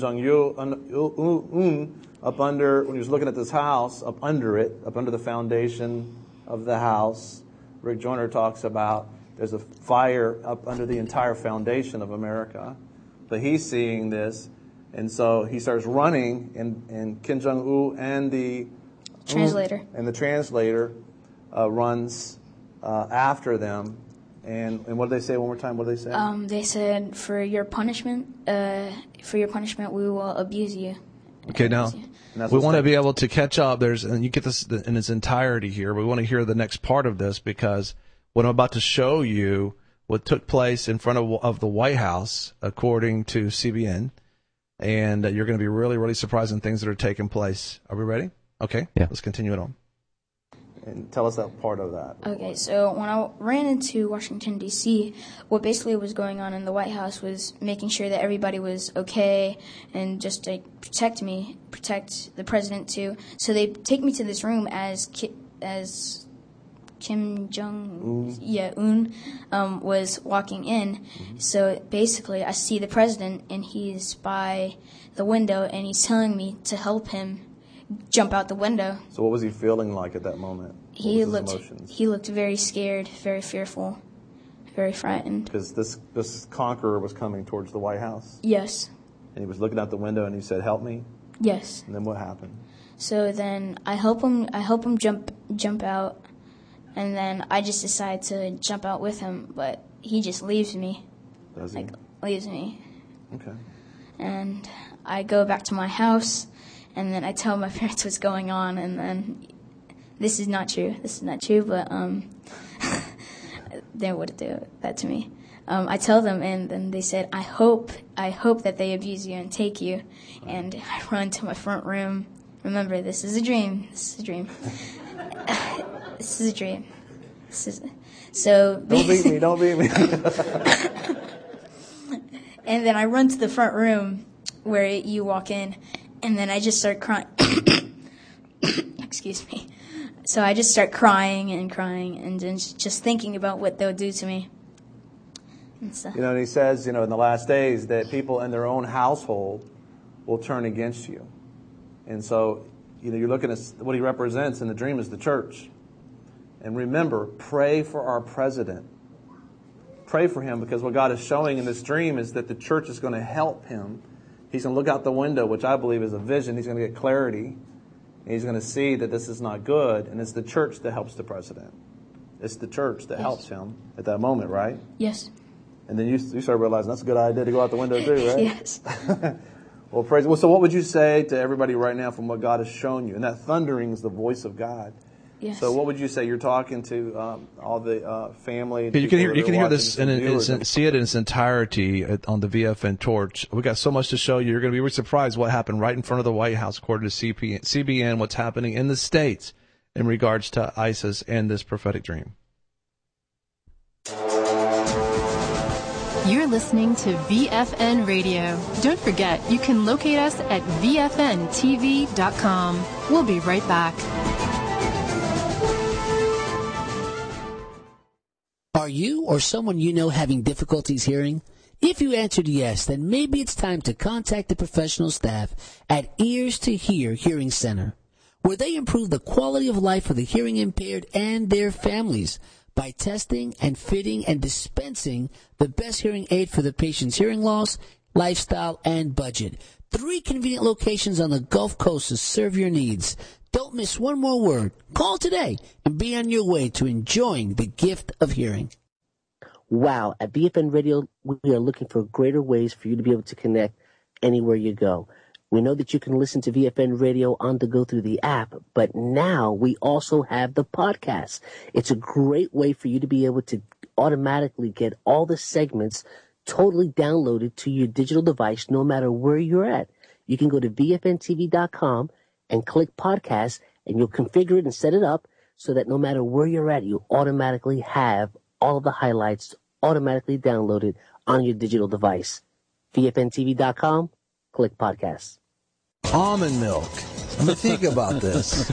Jong-un up under, when he was looking at this house, up under it, up under the foundation of the house. Rick Joyner talks about there's a fire up under the entire foundation of America. But he's seeing this, and so he starts running, and, and Kim Jong-un and the translator and the translator uh, runs uh, after them. And and what did they say one more time? What did they say? Um, they said, for your punishment, uh, for your punishment, we will abuse you. Okay, now we want to be able to catch up. There's, and you get this in its entirety here. We want to hear the next part of this, because what I'm about to show you, what took place in front of of the White House, according to C B N, and uh, you're going to be really, really surprised in things that are taking place. Are we ready? Okay. Yeah. Let's continue it on. And tell us that part of that. Okay, so when I ran into Washington, D C, what basically was going on in the White House was making sure that everybody was okay and just to protect me, protect the president too. So they take me to this room as Ki- as Kim Jong yeah Un um, was walking in. Mm-hmm. So basically, I see the president and he's by the window and he's telling me to help him jump out the window. So what was he feeling like at that moment? What He was his looked emotions? he looked very scared, very fearful, very frightened. Because this this conqueror was coming towards the White House. Yes. And he was looking out the window and he said, "Help me." Yes. And then what happened? So then I help him I help him jump jump out, and then I just decide to jump out with him, but he just leaves me. Does he? Like leaves me. Okay. And I go back to my house, and then I tell my parents what's going on, and then this is not true. This is not true, but um, they would do that to me. Um, I tell them, and then they said, "I hope, I hope that they abuse you and take you." And I run to my front room. Remember, this is a dream. This is a dream. This is a dream. This is so. Don't beat me! Don't beat me! And then I run to the front room where you walk in, and then I just start crying. Excuse me. So I just start crying and crying and then just thinking about what they'll do to me. And stuff. You know, and he says, you know, in the last days that people in their own household will turn against you. And so, you know, you're looking at what he represents in the dream is the church. And remember, pray for our president. Pray for him, because what God is showing in this dream is that the church is going to help him. He's going to look out the window, which I believe is a vision. He's going to get clarity. And he's going to see that this is not good. And it's the church that helps the president. It's the church that Yes. helps him at that moment, right? Yes. And then you, you start realizing that's a good idea to go out the window too, right? Yes. Well, praise. Well, so what would you say to everybody right now from what God has shown you? And that thundering is the voice of God. Yes. So what would you say? You're talking to um, all the uh, family. You can hear people you that can are hear watching, this some and viewers. see it in its entirety at- on the V F N Torch. We got so much to show you. You're going to be really surprised what happened right in front of the White House, according to C P N, C B N. What's happening in the states in regards to ISIS and this prophetic dream. You're listening to V F N Radio. Don't forget, you can locate us at V F N T V dot com. We'll be right back. Are you or someone you know having difficulties hearing? If you answered yes, then maybe it's time to contact the professional staff at Ears to Hear Hearing Center, where they improve the quality of life for the hearing impaired and their families by testing and fitting and dispensing the best hearing aid for the patient's hearing loss, lifestyle, and budget. Three convenient locations on the Gulf Coast to serve your needs. Don't miss one more word. Call today and be on your way to enjoying the gift of hearing. Wow, at V F N Radio, we are looking for greater ways for you to be able to connect anywhere you go. We know that you can listen to V F N Radio on the go through the app, but now we also have the podcast. It's a great way for you to be able to automatically get all the segments totally downloaded to your digital device no matter where you're at. You can go to V F N T V dot com and click podcast, and you'll configure it and set it up so that no matter where you're at, you automatically have all of the highlights automatically downloaded on your digital device. V F N T V dot com, click podcast. Almond milk. I mean, think about this.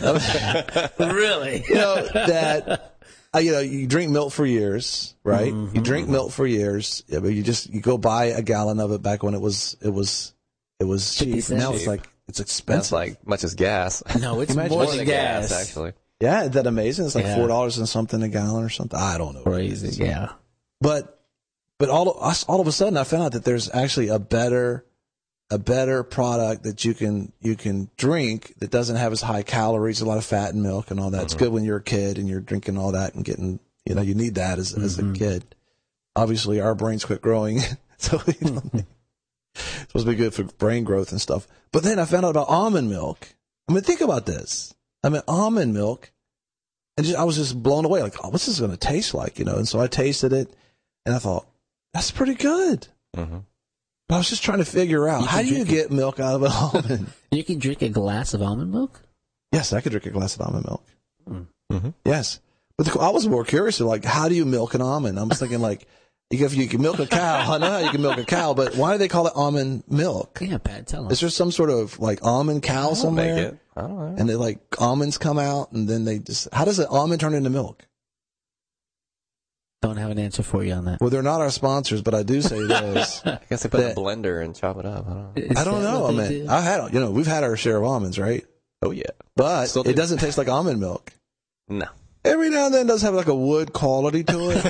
Really? You know, that, uh, you know, you drink milk for years, right? Mm-hmm. You drink milk for years, yeah, but you just, you go buy a gallon of it back when it was, it was, it was cheap. Now it's like, it's expensive. That's like much as gas. No, it's Imagine more more than than gas. gas, actually. Yeah, isn't that amazing? It's like Yeah. four dollars and something a gallon or something. I don't know. Crazy, yeah. But, but all of, all of a sudden I found out that there's actually a better, a better product that you can, you can drink that doesn't have as high calories, a lot of fat in milk and all that. Mm-hmm. It's good when you're a kid and you're drinking all that and getting, you know, you need that as, mm-hmm. as a kid. Obviously our brains quit growing. So you know, it's supposed to be good for brain growth and stuff. But then I found out about almond milk. I mean, think about this. I mean, almond milk. And just, I was just blown away. Like, oh, what's this going to taste like? You know? And so I tasted it and I thought, that's pretty good. Mm-hmm. But I was just trying to figure out, You how can do you drink get milk out of an almond? You can drink a glass of almond milk? Yes, I could drink a glass of almond milk. Mm-hmm. Yes. But the, I was more curious, like, how do you milk an almond? I was thinking, like, if you can milk a cow, I know how you can milk a cow, but why do they call it almond milk? Yeah, Pat, tell us. Is there some sort of, like, almond cow somewhere? Make it. I don't know. And they, like, almonds come out, and then they just, how does an almond turn into milk? Don't have an answer for you on that. Well, they're not our sponsors, but I do say this. I guess they put it in that- a blender and chop it up. I don't know. Is I don't that know. what I they mean, do? I had, you know, we've had our share of almonds, right? Oh, yeah. But Still it do. doesn't taste like almond milk. No. Every now and then it does have like a wood quality to it.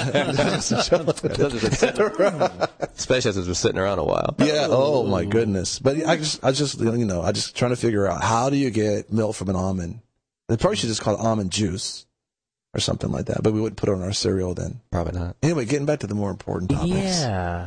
Especially as it's been sitting around a while. Yeah. Oh my goodness. But I just, I just, you know, I just trying to figure out, how do you get milk from an almond? They probably should just call it almond juice or something like that. But we wouldn't put it on our cereal then. Probably not. Anyway, getting back to the more important topics. Yeah.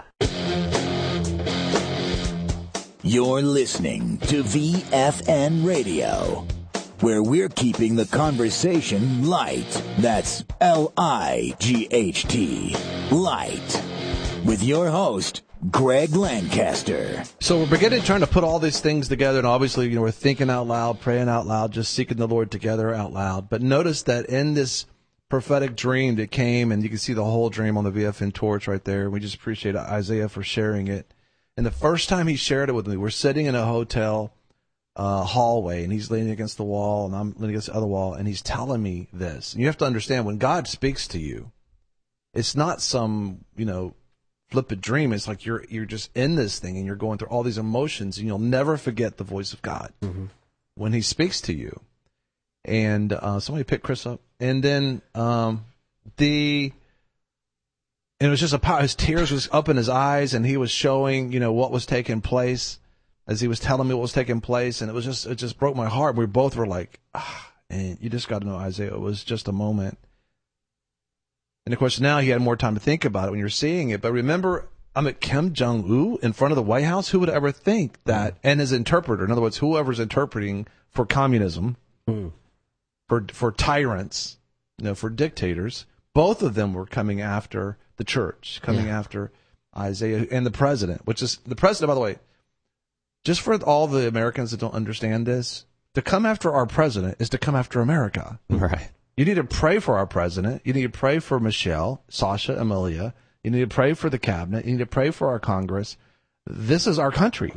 You're listening to V F N Radio, where we're keeping the conversation light. That's L I G H T, light. With your host, Greg Lancaster. So we're beginning trying to put all these things together, and obviously, you know, we're thinking out loud, praying out loud, just seeking the Lord together out loud. But notice that in this prophetic dream that came, and you can see the whole dream on the V F N torch right there. We just appreciate Isaiah for sharing it. And the first time he shared it with me, we're sitting in a hotel uh, hallway, and he's leaning against the wall, and I'm leaning against the other wall, and he's telling me this. And you have to understand, when God speaks to you, it's not some, you know, flippant dream. It's like you're you're just in this thing, and you're going through all these emotions, and you'll never forget the voice of God Mm-hmm. when he speaks to you. And uh, somebody pick Chris up. And then um, the... And it was just a power. His tears was up in his eyes, and he was showing, you know, what was taking place as he was telling me what was taking place. And it was just, it just broke my heart. We both were like, ah, and you just got to know, Isaiah, it was just a moment. And of course, now he had more time to think about it when you're seeing it. But remember, I'm at Kim Jong-un in front of the White House. Who would ever think that? And his interpreter, in other words, whoever's interpreting for communism, Mm. for for tyrants, you know, for dictators, both of them were coming after the church, coming Yeah. after Isaiah and the president, which is the president, by the way, just for all the Americans that don't understand this, to come after our president is to come after America. Right. You need to pray for our president. You need to pray for Michelle, Sasha, Amelia. You need to pray for the cabinet. You need to pray for our Congress. This is our country.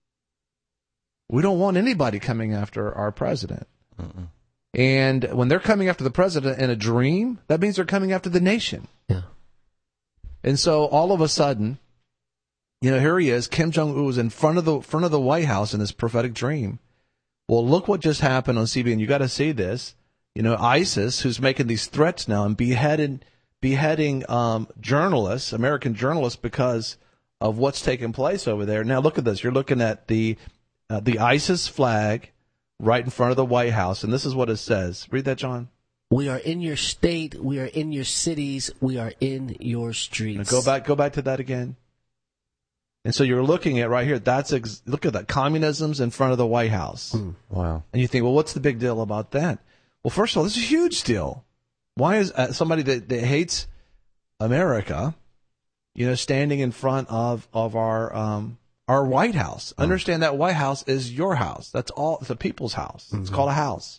We don't want anybody coming after our president. Mm-mm. And when they're coming after the president in a dream, that means they're coming after the nation. Yeah. And so all of a sudden, you know, here he is. Kim Jong-un was in front of the front of the White House in this prophetic dream. Well, look what just happened on C B N. You got to see this. You know, ISIS, who's making these threats now and beheaded, beheading um, journalists, American journalists, because of what's taking place over there. Now, look at this. You're looking at the uh, the ISIS flag right in front of the White House, and this is what it says. Read that, John. We are in your state. We are in your cities. We are in your streets. Now go back. Go back to that again. And so you're looking at right here. That's ex- look at that. Communism's in front of the White House. Mm. Wow. And you think, well, what's the big deal about that? Well, first of all, this is a huge deal. Why is uh, somebody that, that hates America, you know, standing in front of of our um, our White House? Mm. Understand that White House is your house. That's all. It's a people's house. Mm-hmm. It's called a house.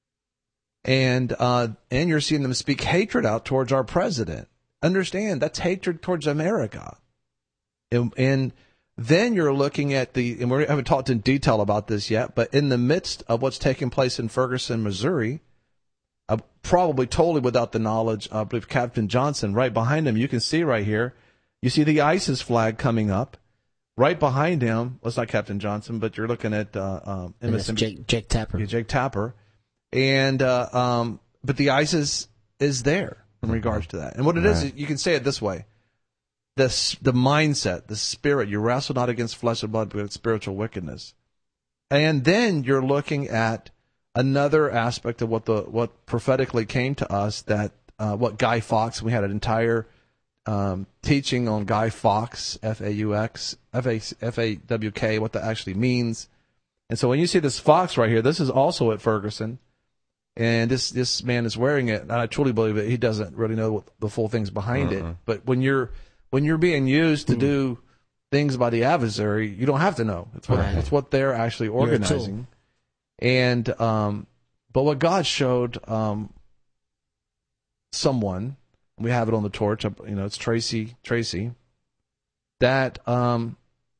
And uh, and you're seeing them speak hatred out towards our president. Understand that's hatred towards America. And, and then you're looking at the, and we haven't talked in detail about this yet, but in the midst of what's taking place in Ferguson, Missouri, uh, probably totally without the knowledge of, I believe, Captain Johnson, right behind him, you can see right here, you see the ISIS flag coming up. Right behind him, well, it's not Captain Johnson, but you're looking at uh, um, And that's Jake, Jake Tapper. Yeah, Jake Tapper. And, uh, um, but the ISIS is there in regards to that. And what it is, Right. you can say it this way. The, the mindset, the spirit, you wrestle not against flesh and blood, but against spiritual wickedness. And then you're looking at another aspect of what the, what prophetically came to us, that, uh, what Guy Fawkes, we had an entire, um, teaching on Guy Fawkes, F A U X, F A, F A W K, what that actually means. And so when you see this fox right here, this is also at Ferguson. And this, this man is wearing it. And I truly believe that he doesn't really know what the full things behind Uh-uh. it. But when you're, when you're being used to do things by the adversary, you don't have to know. It's what, Right. it's what they're actually You're a tool. organizing. And, um, but what God showed, um, someone, we have it on the torch, you know, it's Tracy, Tracy, that, um,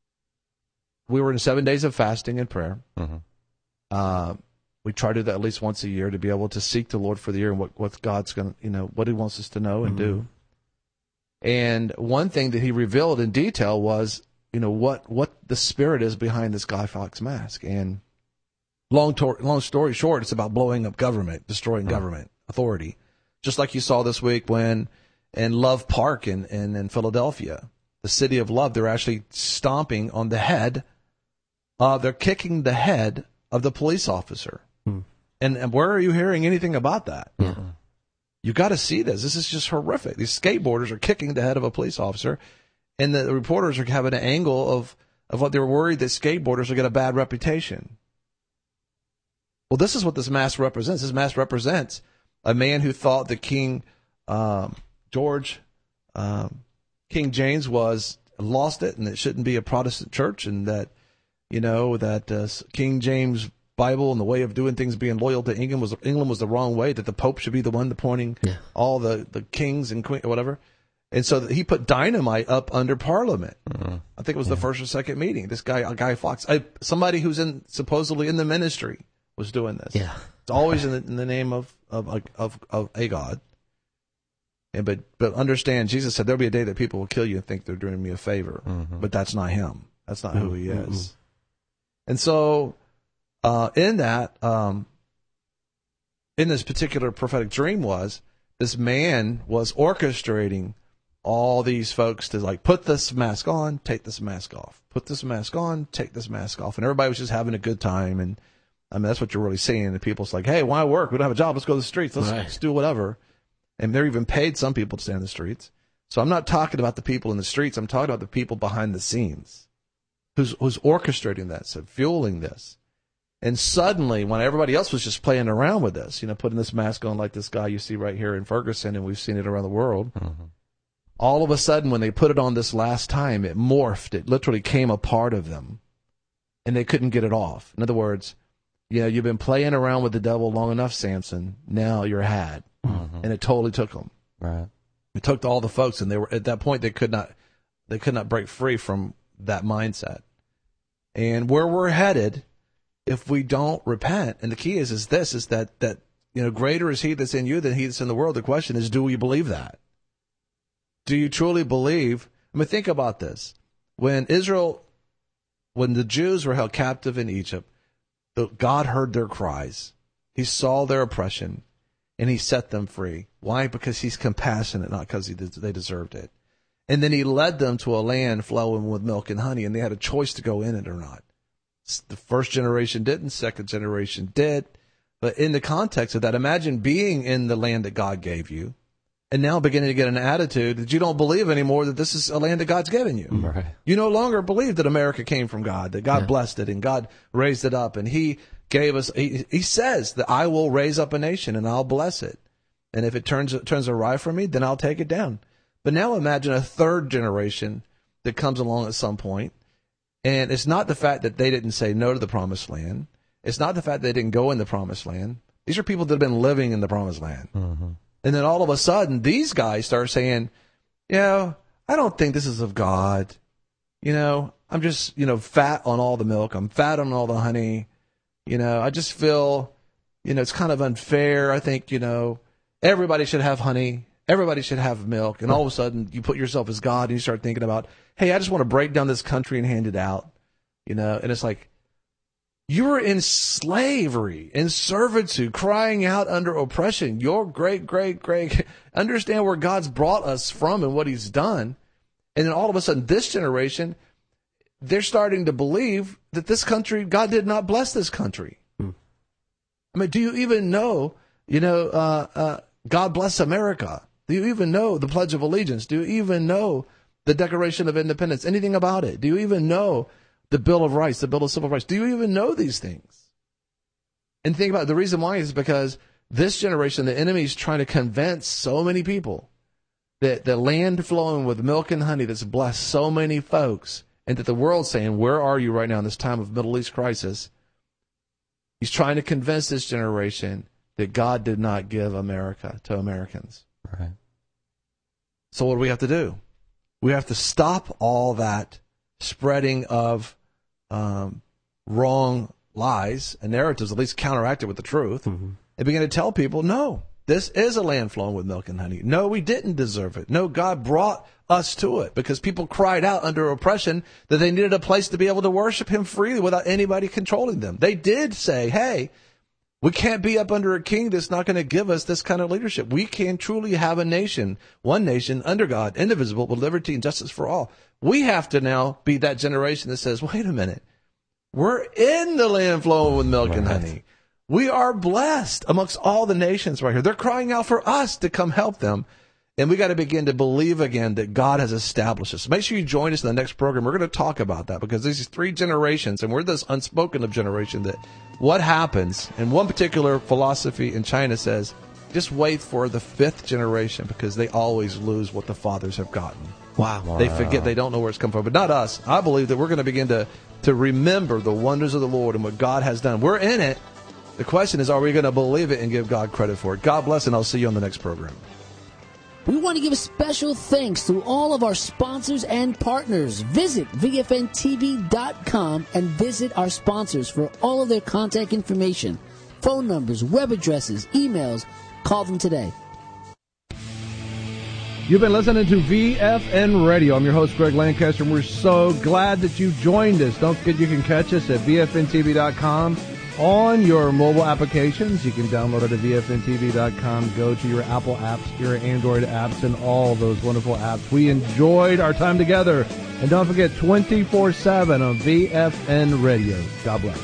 we were in seven days of fasting and prayer. Mm-hmm. Uh, we try to do that at least once a year to be able to seek the Lord for the year and what, what God's going to, you know, what he wants us to know and Mm-hmm. do. And one thing that he revealed in detail was, you know, what, what the spirit is behind this Guy Fawkes mask. And long, tor- long story short, it's about blowing up government, destroying government authority. Just like you saw this week when in Love Park in, in, in Philadelphia, the city of love, they're actually stomping on the head. Uh, they're kicking the head of the police officer. Hmm. And, and where are you hearing anything about that? Yeah. You got to see this. This is just horrific. These skateboarders are kicking the head of a police officer, and the reporters are having an angle of, of what they're worried that skateboarders will get a bad reputation. Well, this is what this mask represents. This mask represents a man who thought that King um, George, um, King James was lost it, and it shouldn't be a Protestant church, and that, you know, that uh, King James Bible and the way of doing things, being loyal to England was England was the wrong way, that the Pope should be the one appointing Yeah. all the, the kings and queen, whatever. And so he put dynamite up under Parliament. Mm-hmm. I think it was the first or second meeting. This guy, Guy Fawkes, I, somebody who's in supposedly in the ministry was doing this. Yeah. It's always in the, in the name of, of, of, of a God. And but, but understand, Jesus said there'll be a day that people will kill you and think they're doing me a favor. Mm-hmm. But that's not him. That's not who he Mm-hmm. is. And so, uh, in that, um, in this particular prophetic dream was, this man was orchestrating all these folks to like, put this mask on, take this mask off, put this mask on, take this mask off. And everybody was just having a good time. And I mean, that's what you're really seeing. And people's like, hey, why work? We don't have a job. Let's go to the streets. Let's, Right. let's do whatever. And they're even paid some people to stand in the streets. So I'm not talking about the people in the streets. I'm talking about the people behind the scenes who's, who's orchestrating this, so fueling this. And suddenly, when everybody else was just playing around with this, you know, putting this mask on like this guy you see right here in Ferguson, and we've seen it around the world, Mm-hmm. all of a sudden, when they put it on this last time, it morphed. It literally came a part of them, and they couldn't get it off. In other words, you know, you've been playing around with the devil long enough, Samson. Now you're had. Mm-hmm. And it totally took them. Right. It took all the folks, and they were at that point they could not, they could not break free from that mindset. And where we're headed, if we don't repent, and the key is is this: is that that you know, greater is He that's in you than he that's in the world. The question is, do we believe that? Do you truly believe? I mean, think about this: when Israel, when the Jews were held captive in Egypt, the, God heard their cries. He saw their oppression, and He set them free. Why? Because He's compassionate, not because he, they deserved it. And then He led them to a land flowing with milk and honey, and they had a choice to go in it or not. The first generation didn't, second generation did. But in the context of that, imagine being in the land that God gave you, and now beginning to get an attitude that you don't believe anymore that this is a land that God's given you. Right. You no longer believe that America came from God, that God Yeah. blessed it and God raised it up, and He gave us, He, he says that I will raise up a nation and I'll bless it. And if it turns, turns awry from me, then I'll take it down. But now imagine a third generation that comes along at some point, and it's not the fact that they didn't say no to the promised land. It's not the fact that they didn't go in the promised land. These are people that have been living in the promised land. Mm-hmm. And then all of a sudden, these guys start saying, you know, I don't think this is of God. You know, I'm just, you know, fat on all the milk. I'm fat on all the honey. You know, I just feel, you know, it's kind of unfair. I think, you know, everybody should have honey. Everybody should have milk. And all of a sudden, you put yourself as God and you start thinking about, hey, I just want to break down this country and hand it out. You know, and it's like, you were in slavery, in servitude, crying out under oppression. Your great, great, great, understand where God's brought us from and what He's done. And then all of a sudden, this generation, they're starting to believe that this country, God did not bless this country. Hmm. I mean, do you even know, you know, uh, uh, God bless America? Do you even know the Pledge of Allegiance? Do you even know the Declaration of Independence? Anything about it? Do you even know the Bill of Rights, the Bill of Civil Rights? Do you even know these things? And think about it. The reason why is because this generation, the enemy is trying to convince so many people that the land flowing with milk and honey that's blessed so many folks and that the world's saying, where are you right now in this time of Middle East crisis? He's trying to convince this generation that God did not give America to Americans. Right. So what do we have to do? We have to stop all that spreading of um, wrong lies and narratives, at least counteract it with the truth, mm-hmm. and begin to tell people, no, this is a land flowing with milk and honey. No, we didn't deserve it. No, God brought us to it because people cried out under oppression that they needed a place to be able to worship him freely without anybody controlling them. They did say, hey, we can't be up under a king that's not going to give us this kind of leadership. We can truly have a nation, one nation under God, indivisible, with liberty and justice for all. We have to now be that generation that says, wait a minute, we're in the land flowing with milk right. and honey. We are blessed amongst all the nations right here. They're crying out for us to come help them. And we got to begin to believe again that God has established us. Make sure you join us in the next program. We're going to talk about that because these three generations, and we're this unspoken of generation, that what happens, and one particular philosophy in China says, just wait for the fifth generation because they always lose what the fathers have gotten. Wow. wow. They forget, they don't know where it's come from. But not us. I believe that we're going to begin to, to remember the wonders of the Lord and what God has done. We're in it. The question is, are we going to believe it and give God credit for it? God bless, and I'll see you on the next program. We want to give a special thanks to all of our sponsors and partners. Visit V F N T V dot com and visit our sponsors for all of their contact information, phone numbers, web addresses, emails. Call them today. You've been listening to V F N Radio. I'm your host, Greg Lancaster, and we're so glad that you joined us. Don't forget you can catch us at V F N T V dot com. On your mobile applications, you can download it at V F N T V dot com. Go to your Apple apps, your Android apps, and all those wonderful apps. We enjoyed our time together. And don't forget, twenty-four seven on V F N Radio. God bless.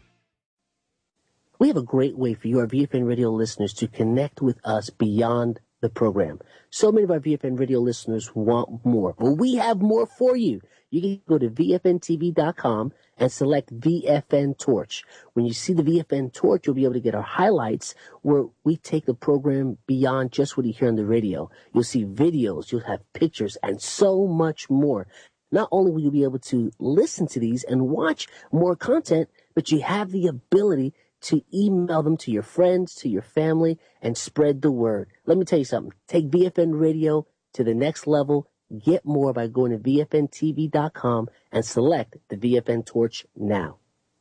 We have a great way for your V F N Radio listeners to connect with us beyond the program. So many of our V F N radio listeners want more. Well, we have more for you. You can go to V F N T V dot com and select V F N Torch. When you see the V F N Torch, you'll be able to get our highlights where we take the program beyond just what you hear on the radio. You'll see videos, you'll have pictures, and so much more. Not only will you be able to listen to these and watch more content, but you have the ability to email them to your friends, to your family, and spread the word. Let me tell you something. Take V F N Radio to the next level. Get more by going to V F N T V dot com and select the V F N Torch now.